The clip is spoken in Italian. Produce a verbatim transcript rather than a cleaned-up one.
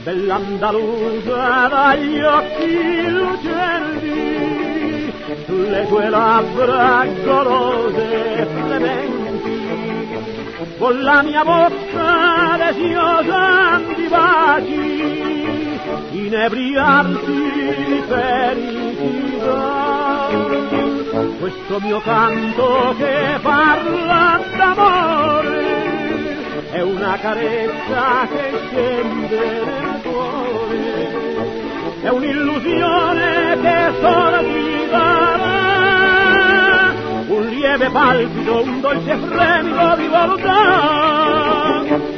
dell'Andalusa dagli occhi lucenti, sulle tue labbra golose e frementi, con la mia bocca desiosa di baci, inebriarsi di felicità. Questo mio canto che parla d'amore è una carezza che scende nel cuore, è un'illusione che sola ti darà un lieve palpito, un dolce fremito di volontà.